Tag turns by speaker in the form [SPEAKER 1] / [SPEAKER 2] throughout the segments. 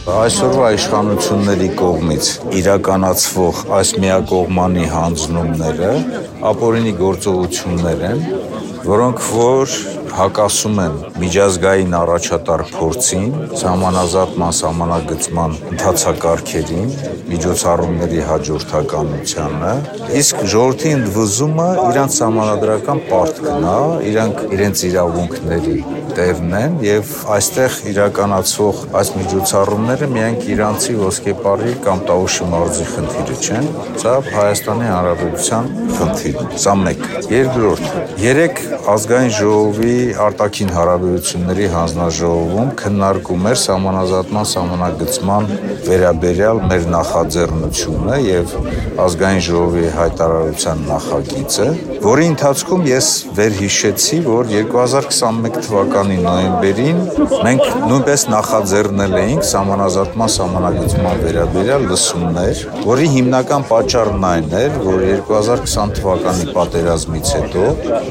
[SPEAKER 1] Այսօրվա իշխանությունների կողմից իրականացվող այս միակողմանի հանձնումները ապօրինի գործողություններ են, որոնք որ հակասում են միջազգային առաջատար փորձին, սահմանազատման, սահմանագծման ընթացակարգերին, միջոցառումների հաջորդականությանը, իսկ ժողովրդի ընդվզումը իրանց սահմանադրական պարտքն է, իրանք իրենց իրավունքների տերն են եւ այստեղ իրականացվող այս միջոցառումները միայն իրանցի ոսկեպարի կամ Տավուշի մարզի խնդիրը չեն, սա Հայաստանի Հանրապետության խնդիրն է։ Սա մեկ։ Երկրորդ, երեք ազգային ժողովի արտաքին հարաբերությունների հանձնաժողովում քննարկում էր սահմանազատման, սահմանագծման վերաբերյալ մեր նախաձեռնությունը եւ ազգային ժողովի հայտարարության նախագիծը, որի ընթացքում ես վերհիշեցի, որ 2021 թվականի նոյեմբերին մենք նույնպես նախաձեռնել էինք սահմանազատման, սահմանագծման վերաբերյալ լսումներ, որի հիմնական պատճառն այն էր, որ 2020 թվականի պատերազմից հետո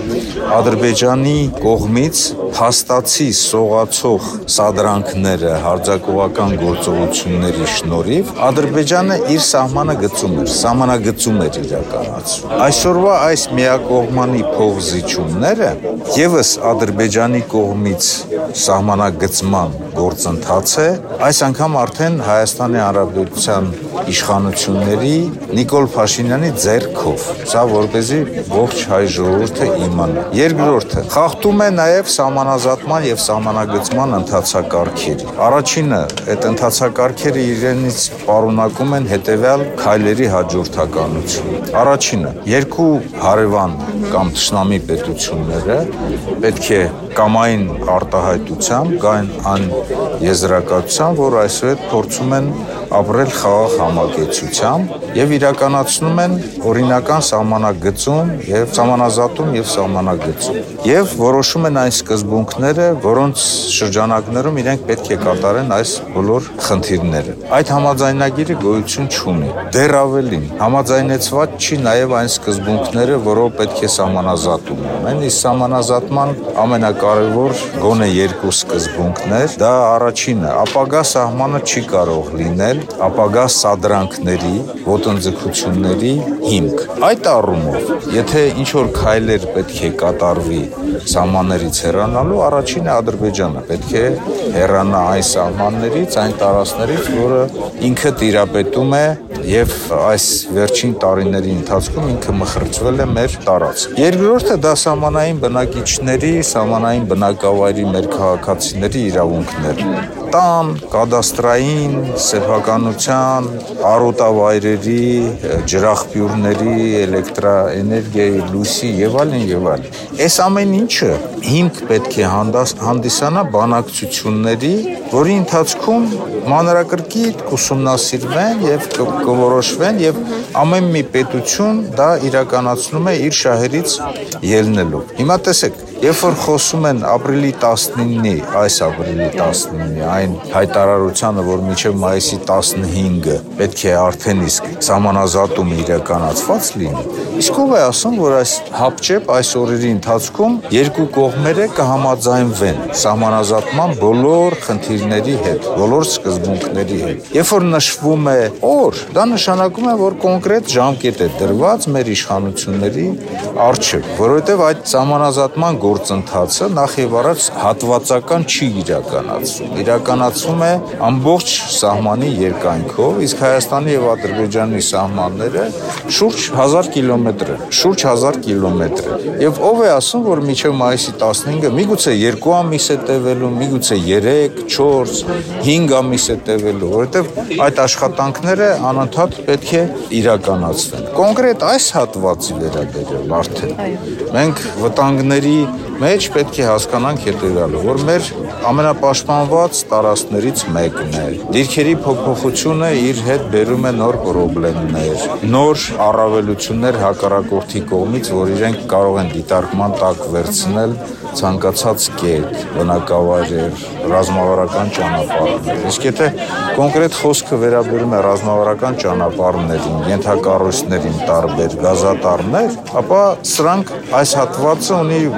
[SPEAKER 1] Ադրբեջանի կողմից փաստացի սողացող սադրանքները, հարձակողական գործողությունների շնորհիվ Ադրբեջանը իր սահմանը գծում էր, սահմանագծում էր իրականացում։ Այսօրվա այս միակողմանի փողզիջումները եւս Ադրբեջանի կողմից սահմանագծման գործընթաց է, այս անգամ արդեն Հայաստանի Հանրապետության իշխանությունների Նիկոլ Փաշինյանի ձեռքով, սա որպեսզի ողջ հայ ժողովուրդը իմանա։ Երկրորդը խախտում է նաև սահմանազատման եւ սահմանագծման ընթացակարգերը։ Առաջինը, այդ ընթացակարգերը իրենից պարունակում են հետեւյալ քայլերի հաջորդականություն։ Առաջինը, երկու հարևան կամ թշնամի պետությունները պետք է կամային արտահայտությամբ գան այն եզրակացության, որ այսուհետ փորձում են ապրել խաղաղ համակեցությամբ եւ իրականացնում են օրինական սահմանագծում եւ սահմանազատում եւ սահմանագծում եւ որոշում են այն սկզբունքները, որոնց շրջանակներում իրենք պետք է կատարեն այս բոլոր խնդիրները։ Այդ համաձայնագիրը գոյություն չունի։ Դեռ ավելին, համաձայնեցված չի նաեւ այն սկզբունքները, որով պետք է սահմանազատում ունեն։ Իսկ սահմանազատման ամենակարևոր գոնե երկու սկզբունքներ, դա առաջինը, ապագա սահմանը չի կարող լինել ապագա սադրանքների, ոտնձգությունների հիմք։ Այդ առումով, եթե ինչ-որ քայլեր պետք է կատարվի սահմաններից հեռանալու, առաջինը Ադրբեջանը պետք է հեռանա այն սահմաններից, այն տարածքներից, որը ինքը տիրապետում է եւ այս վերջին տարիների ընթացքում ինքը մխրճվել է մեր տարածք։ Երկրորդը դա սահմանային բնակիչների, սահմանային բնակավայրի մեր քաղաքացիների իրավունքներն են։ Տան, կադաստրային, սեփականության, արոտավայրերի, ջրաղբյուրների, էլեկտրաէներգիայի, լույսի եւ այլն եւ այլն։ Այս ամեն ինչը հիմք պետք է հանդիսանա բանակցությունների, որի ընթացքում մանրակրկիտ կուսումնասիրվեն եւ կորոշվեն եւ ամեն մի պետություն դա իրականացնում է իր շահերից ելնելով։ Հիմա տեսեք, երբ որ խոսում են ապրիլի 19-ի, այս ապրիլի 19-ի, այն հայտարարությանը, որ մինչև մայիսի 15-ը պետք է արդեն իսկ սահմանազատումը իրականացված լինի, իսկ ով է ասում, որ այս հապճեպ այս օրերի ընթացքում երկու կողմերը կհամաձայնվեն սահմանազատման բոլոր խնդիրների հետ, բոլոր սկզբունքների հետ։ Երբ որ նշվում է օր, դա նշանակում է, որ կոնկրետ ժամկետ է դրված մեր իշխանությունների առջև, որովհետև այդ սահմանազատման գործընթացը նախ եւ առաջ հատվածական չի իրականացվում։ Իրականացվում է ամբողջ սահմանի երկայնքով, իսկ Հայաստանի եւ Ադրբեջանի սահմանները շուրջ 1000 կիլոմետր են, շուրջ 1000 կիլոմետր են։ Եվ ով է ասում, որ մինչև մայիսի 15-ը միգուցե 2 ամիս է տևելու, միգուցե 3, 4, 5 ամիս է տևելու, որովհետեւ այդ աշխատանքները անընդհատ պետք է իրականացվեն։ Կոնկրետ այս հատվածի վերաբերյալ արդեն մենք վտանգների մեջ պետք է հասկանանք հետևյալը, որ մեր ամենապաշտպանված տարածքներից մեկն է։ Դիրքերի փոփոխությունը իր հետ բերում է նոր խնդիրներ, նոր առավելություններ հակառակորդի կողմից, որ իրենք կարող են դիտարկման տակ վերցնել ցանկացած կետ, բնակավայրեր, ռազմավարական ճանապարհներ։ Իսկ եթե կոնկրետ խոսքը վերաբերում է ռազմավարական ճանապարհներին, ենթակառույցներին տարբեր գազատառներ, ապա սրանք այս հատվածը ունի ոչ միայն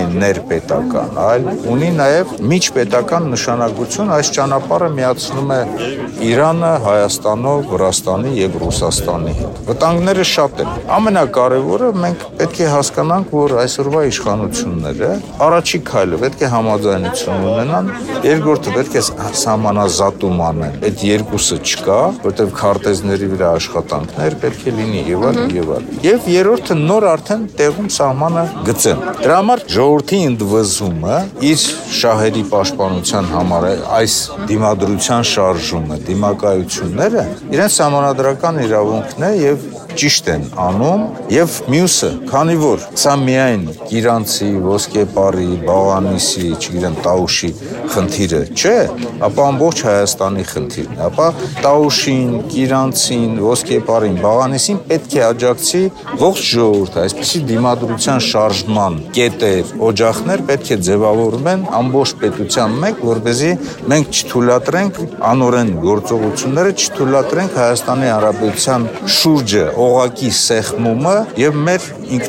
[SPEAKER 1] միայն ներպետական, այլ ունի նաև միջպետական նշանակություն, այս ճանապարհը միացնում է Իրանը Հայաստանով, Վրաստանի եւ Ռուսաստանի հետ։ Վտանգները շատ են։ Ամենակարևորը մենք պետք է հասկանանք, որ այսօրվա իշխանությունները առաջի քայլը պետք է համաձայնություն ունենան, երկրորդը պետք է սահմանազատում անեն։ Այդ երկուսը չկա, որտեղ քարտեզների վրա աշխատանքներ պետք է լինի եւ այլ եւ այլ։ Եվ երրորդը նոր արդեն տեղում սահմանը գծեն։ Դրա համար ժողովրդի ընդվզումը իր շահերի պաշտպանության համար այս դիմադրության շարժումը, դիմակայությունները իրենց սահմանադրական իրավունքն է եւ ճիշտ են անում եւ մյուսը, քանի որ սա միայն Գիրանցի, Ոսկեպարի, Բաղանիսի, չգիտեմ, Տաուշի խնդիրը չէ, ապա ամբողջ Հայաստանի խնդիրն է։ Ապա Տաուշին, Գիրանցին, Ոսկեպարին, Բաղանիսին պետք է աջակցի ողջ ժողովուրդը, այսպիսի դիմադրության շարժման կետեր, օջախներ պետք է ձևավորվեն ամբողջ պետության մեջ, որպեսզի մենք չթույլատրենք անօրեն գործողությունները, չթույլատրենք Հայաստանի Հանրապետության շուրջը օղակի սեղմումը եւ մեր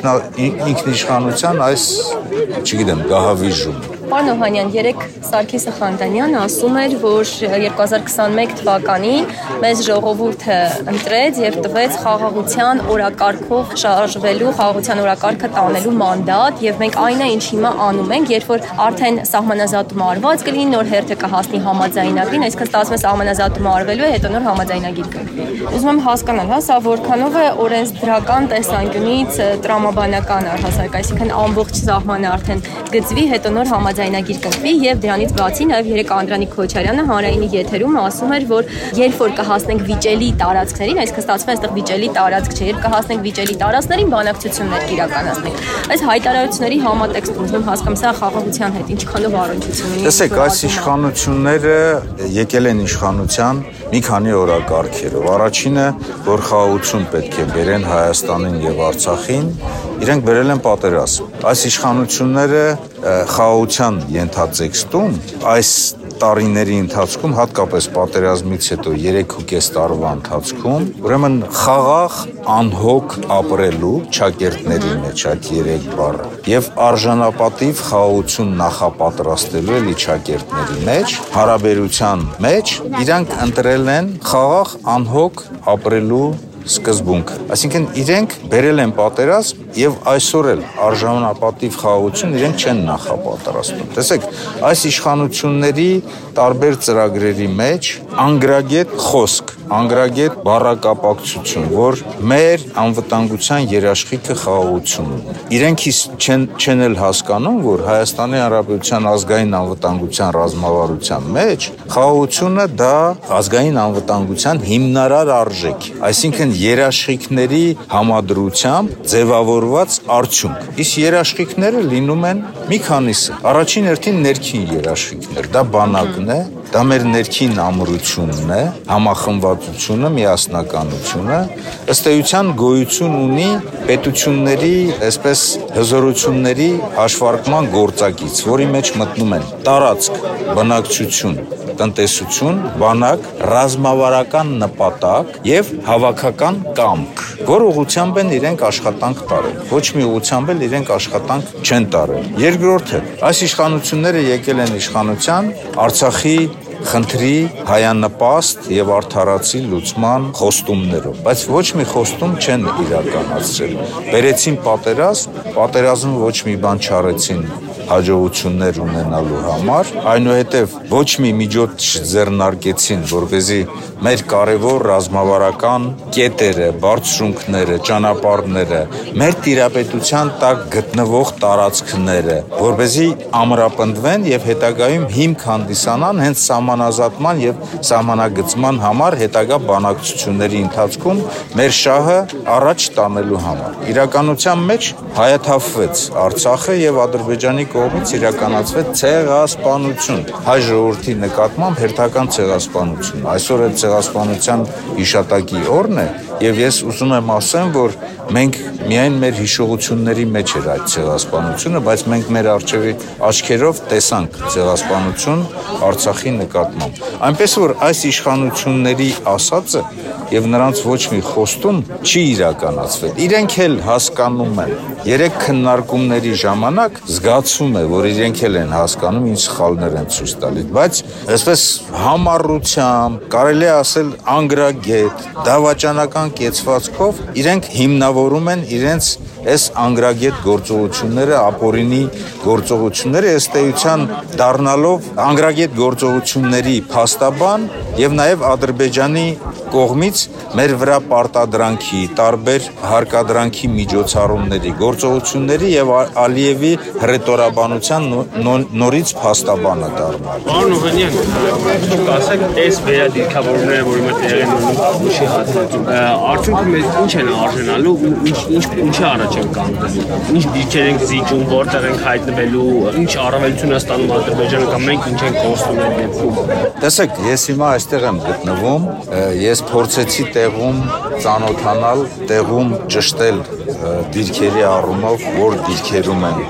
[SPEAKER 1] ինքնիշխանության այս, չգիտեմ, գահավիժումը։
[SPEAKER 2] Պարոն Օհանյան, երեք Սարգիսը Խանդանյանը ասում էր, որ 2021 թվականին մեզ ժողովուրդը ընտրեց եւ տվեց խաղաղության օրակարգով շարժվելու, խաղաղության օրակարգը տանելու մանդատ եւ մենք այն է, ինչ հիմա անում ենք, երբ որ արդեն սահմանազատումը արված կլինի, նոր հերթը կհասնի համաձայնագրին, այսինքն ստացվում է սահմանազատումը արվելու է, հետո նոր համաձայնագիր կգրվի։ Ուզում եմ հասկանալ, սա որքանով է օրենսդրական տեսանկյունից տրամաբանական առհասարակ, այսինքն ամբողջ սահմանը արդեն գծվի, հետո նոր համաձայնագիր կգրվի եւ դրանից բացի նաեւ երեք Անդրանիկ Քոչարյանը հանրայինի եթերում ասում էր, որ երբ որ կհասնենք վիճելի տարածքներին, այսինքն ստացվում է այստեղ վիճելի տարածք չէ, երբ կհասնենք վիճելի տարածքներին, բանակցություններ կիրականացնենք։ Այս հայտարարությունների համատեքստում ուզում հասկանամ սա խաղաղության հետ ինչքանով առնչություն ունի։
[SPEAKER 1] Տեսեք, այս իշխանությունները եկել են իշխանության մի քանի օրակարգերով։ Առաջինը, որ խաղաղություն պետք է բերեն Հայաստանին եւ Արցախին, իրենք բերել են պատերազմ։ Այս իշխանությունները խաղաղության ենթատեքստում այս տարիների ընթացքում, հատկապես պատերազմից հետո 3.5 տարվա ընթացքում, ուրեմն խաղաղ անհոգ ապրելու ճակերտների մեջ այդ 3 բառը եւ արժանապատիվ խաղաղություն նախապատրաստելու էլի ճակերտների մեջ, հարաբերության մեջ իրանք ընտրել են խաղաղ անհոգ ապրելու սկզբունք։ Այսինքն իրենք բերել են պատերազմ եւ այսօր էլ արժանապատիվ խաղաղություն իրենք չեն նախապատրաստում։ Տեսեք, այս իշխանությունների տարբեր ծրագրերի մեջ անգրագետ խոսք, անգրագետ բառակապակցություն, որ մեր անվտանգության երաշխիքը խաղաղությունն է։ Իրենք չեն էլ հասկանում, որ Հայաստանի Հանրապետության ազգային անվտանգության ռազմավարության մեջ խաղաղությունը դա ազգային անվտանգության հիմնարար արժեք է։ Այսինքն երաշխիքների համադրությամբ ձևավորված արդյունք։ Իսկ երաշխիքները լինում են մի քանիսը։ Առաջին հերթին ներքին երաշխիքներ, դա բանակն է, դա մեր ներքին ամրությունն է, համախմբվածությունը, միասնականությունը, ըստ էության գոյություն ունի պետությունների, այսպես հզորությունների հաշվարկման գործակից, որի մեջ մտնում են տարածք, բնակչություն, տնտեսություն, բանակ, ռազմավարական նպատակ եւ հավաքական կամք, որ ուղղությամբ են իրենք աշխատանք տարել։ Ոչ մի ուղղությամբ էլ իրենք աշխատանք չեն տարել։ Երկրորդը, այս իշխանությունները եկել են իշխանության Արցախի խնդրի հայանպաստ եւ արդարացի լուծման խոստումներով, բայց ոչ մի խոստում չեն իրականացրել։ Բերեցին պատերազմ ոչ մի բան չարեցին հաջողություններ ունենալու համար, այնուհետև ոչ մի միջոց չձեռնարկեցին, որպեսզի մեր կարևոր ռազմավարական կետերը, բարձրունքները, ճանապարհները, մեր տիրապետության տակ գտնվող տարածքները, որպեսզի ամրապնդվեն եւ հետագայում հիմք հանդիսանան հենց սահմանազատման եւ սահմանագծման համար հետագա բանակցությունների ընթացքում մեր շահը առաջ տանելու համար։ Իրականության մեջ հայաթափվեց Արցախը եւ Ադրբեջանի կողմից իրականացվեց ցեղասպանություն, հայ ժողովրդի նկատմամբ հերթական ցեղասպանություն։ Այսօր այդ ցեղասպանության հիշատակի օրն է եւ ես ուզում եմ ասեմ, որ մենք միայն մեր հիշողությունների մեջ էր այդ ցեղասպանությունը, բայց մենք մեր աչքերով տեսանք ցեղասպանություն Արցախի նկատմամբ։ Այնպես որ այս իշխանությունների ասածը եւ նրանց ոչ մի խոստում չի իրականացվել։ Իրենք էլ հասկանում են, 3 քննարկումների ժամանակ զգացում է, որ իրենք էլ են հասկանում, ինչ սխալներ են ցույց տալիս, բայց այսպես համառությամբ, կարելի է ասել անգրագետ, դավաճանական կեցվածքով իրենք հիմնավորում են իրենց այս անգրագետ գործողությունները, ապօրինի գործողությունները ըստ էության դառնալով անգրագետ գործողությունների փաստաբան եւ նաեւ Ադրբեջանի կողմից մեր վրա պարտադրանքի, տարբեր հարկադրանքի միջոցառումների, գործողությունների եւ Ալիևի հռետորաբանության նորից փաստաբանը դառնալ։
[SPEAKER 3] Պարոն Օհանյան, ասեք, այս վերադիրքավորումները, որի մեջ տեղի ունենում ուշի հատվածում, արդյունքում մեզ ինչ են արժանալու, ինչի առաջ են կանգնել, ինչ դիրքեր ենք զիջում, որտեղ ենք հայտնվելու, ինչ առավելություն է ստանում Ադրբեջանը կամ մենք ինչ ենք կորցնում այդ դեպքում։
[SPEAKER 1] Տեսեք, ես հիմա այստեղ եմ գտնվում, ես փորձեցի տեղում ծանոթանալ, տեղում ճշտել դիրքերի առումով, որ դիրքերում են,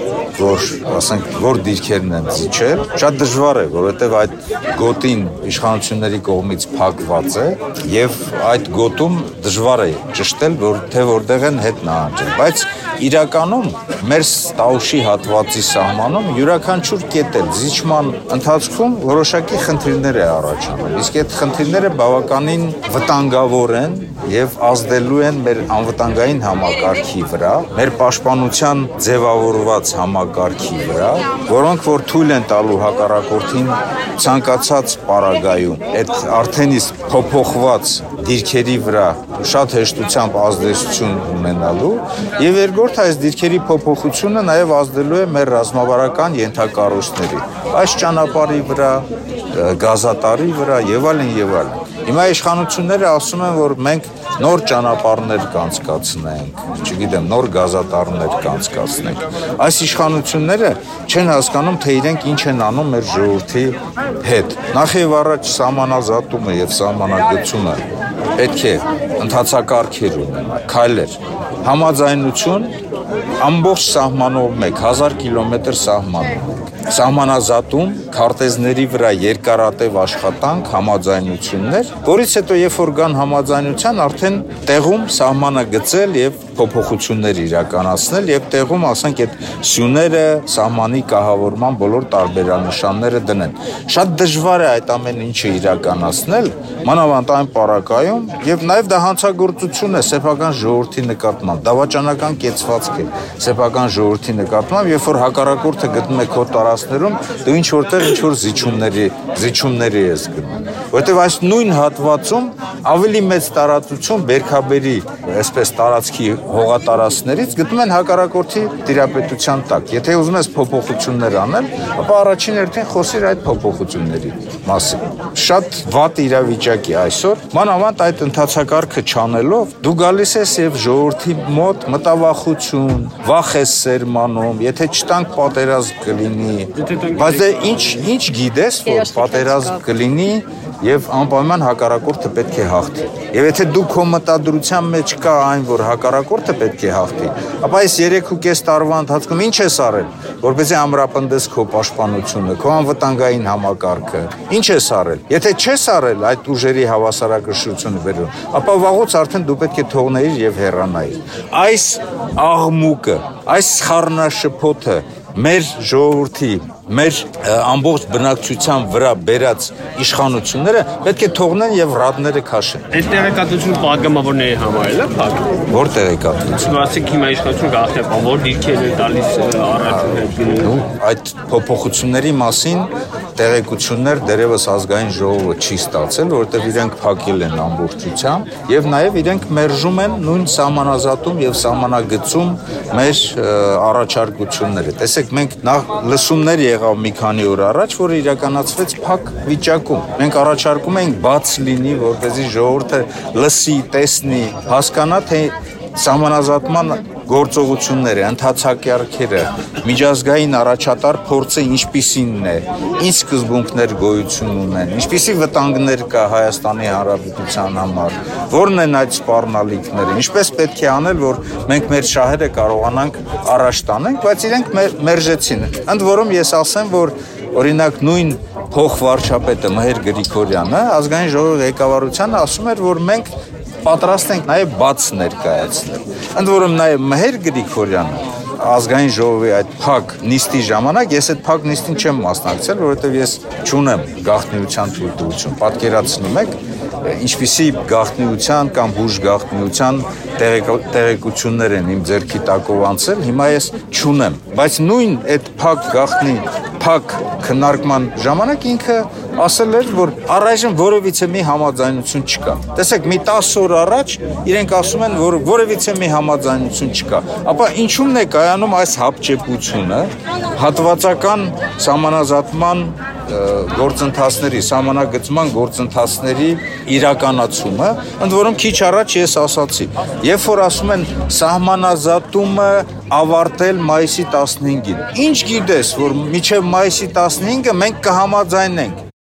[SPEAKER 1] որ դիրքերն են զիջել, շատ դժվար է, որովհետև այդ գոտին իշխանությունների կողմից փակված է եւ այդ գոտում դժվար է ճշտել, թե որտեղ են հետ նահանջել, բայց իրականում մեր Տաուշի հատվածի սահմանում յուրաքանչյուր կետել զիջման ընթացքում որոշակի խնդիրներ է առաջանում, իսկ այդ խնդիրները բավականին վտանգավոր են եւ ազդելու են մեր անվտանգային համակարգի վրա, մեր պաշտպանության ձևավորված համակարգի վրա, որոնք որ թույլ են տալու հակառակորդին ցանկացած պարագայում այդ արդեն իսկ փոփոխված դիրքերի վրա շատ հեշտությամբ ազդեցություն ունենալու եւ երկրորդ այս դիրքերի փոփոխությունը նաեւ ազդելու է մեր ռազմավարական ենթակառույցների, այս ճանապարհի վրա, գազատարի վրա եւ այլն եւ այլն։ Հիմա իշխանությունները ասում են, որ մենք նոր ճանապարհներ կանցկացնենք, չգիտեմ, նոր գազատարներ կանցկացնենք։ Այս իշխանությունները չեն հասկանում, թե իրենք ինչ են անում մեր ժողովրդի հետ։ Նախ եւ առաջ սահմանազատումը եւ սահմանագծումը պետք է ընթացակարգեր ունենա, քայլեր, համաձայնություն ամբողջ սահմանով մեկ 1000 կիլոմետր սահմանով սահմանազատում, քարտեզների վրա երկարատև աշխատանք, համաձայնություններ, որից հետո երբ որ կան համաձայնության, արդեն տեղում սահմանը գծել եւ փոփոխություններ իրականացնել եւ տեղում, ասենք, այդ սյուները, սահմանի կահավորման բոլոր տարբերանշանները դնեն։ Շատ դժվար է այդ ամեն ինչը իրականացնել, մանավանդ այն պարագայում, եւ նաեւ դա հանցագործություն է սեփական ժողովրդի նկատմամբ, դավաճանական կեցվածք է սեփական ժողովրդի նկատմամբ, երբ որ հակառակորդը գտնում է քո տարածքներում, դու ինչ որտեղ ինչ որ զիջումների ես գնում, որտեղ այս նույն հատվածում ավելի մեծ տարածություն բերքաբերի, այսպես տարածքի հողատարածքներից գտնում են հակառակորդի տիրապետության տակ։ Եթե ուզում ես փոփոխություններ անել, ապա առաջին հերթին խոսիր այդ փոփոխությունների մասին։ Շատ վատ իրավիճակ է այսօր, մանավանդ այդ ընթացակարգը չանելով, դու գալիս ես եւ ժողովրդի մոտ մտավախություն, վախ ես սերմանում, եթե չտանք պատերազմ կլինի, բայց դե ինչ գիտես, որ պատերազմ կլինի եւ անպայման հակառակորդը պետք է հաղթի։ Եվ եթե դու քո մտադրության մեջ կա այն, որ հակառակորդը պետք է հաղթի, ապա այս 3.5 տարվա ընթացքում ինչ ես արել, որպեսզի ամրապնդես քո պաշտպանությունը, քո անվտանգային համակարգը։ Ինչ ես արել։ Եթե չես արել այդ ուժերի հավասարակշռությունը վերում, ապա վաղուց արդեն դու պետք է թողնեիր եւ հեռանայիր։ Այս աղմուկը, այս խառնաշփոթը մեր ժողովրդի, մեր ամբողջ բնակչության վրա բերած իշխանությունները պետք է թողնեն եւ ռադները քաշեն։
[SPEAKER 3] Այդ տեղեկատվությունը պատգամավորների համար է փակ։
[SPEAKER 1] Որ տեղեկատվություն։
[SPEAKER 3] Ասենք հիմա իշխանությունը գաղտնիապան, որ դիրքեր է տալիս առաջին։
[SPEAKER 1] Այդ փոփոխությունների մասին տեղեկություններ դերևս ազգային ժողովը չի ստացել, որովհետև իրենք փակել են ամբողջությամբ եւ նաեւ իրենք մերժում են նույն սահմանազատում եւ սահմանագծում մեր առաջարկությունները։ Տեսեք, մենք նախ լսումներ եղավ մի քանի օր առաջ, որը իրականացվեց փակ վիճակում։ Մենք առաջարկում ենք բաց լինի, որպեսզի ժողովուրդը լսի, տեսնի, հասկանա, թե սահմանազատման գործողությունները, ընթացակարգերը, միջազգային առաջատար փորձը ինչպիսին է, ինչ սկզբունքներ գոյություն ունեն, ինչպիսի վտանգներ կա Հայաստանի Հանրապետության համար, որն են այդ սպառնալիքները, ինչպես պետք է անել, որ մենք մեր շահերը կարողանանք առաջ տանենք, բայց իրենք մերժեցին։ Ընդ որում ես ասեմ, որ օրինակ նույն փոխվարչապետը Մհեր Գրիգորյանը ազգային ժողովի ղեկավարությանը ասում էր, որ մենք պատրաստ ենք նաև բաց ներկայացնել։ Ընդ որում նաև Մհեր Գրիգորյանը ազգային ժողովի այդ փակ նիստի ժամանակ ես այդ փակ նիստին չեմ մասնակցել, որովհետև ես չունեմ գաղտնիության թույլտվություն։ Պատկերացնում եք, ինչպիսի գաղտնիության կամ բուժ գաղտնիության տեղեկություններ են իմ ձեռքի տակով անցել, հիմա ես չունեմ, բայց նույն այդ փակ գաղտնի փակ քննարկման ժամանակ ինքը ասել էր, որ առայժմ որևիցե մի համաձայնություն չկա։ Տեսեք, մի 10 օր առաջ իրենք ասում են, որ որևիցե մի համաձայնություն չկա։ Ապա ինչու՞մն է կայանում այս հապճեպությունը, հատվածական սահմանազատման գործընթացների, սահմանագծման գործընթացների իրականացումը, ընդ որում քիչ առաջ ես ասացի, երբ որ ասում են սահմանազատումը ավարտել մայիսի 15-ին։ Ինչ գիտես, որ մինչև մայիսի 15-ը մենք կհամաձայնենք։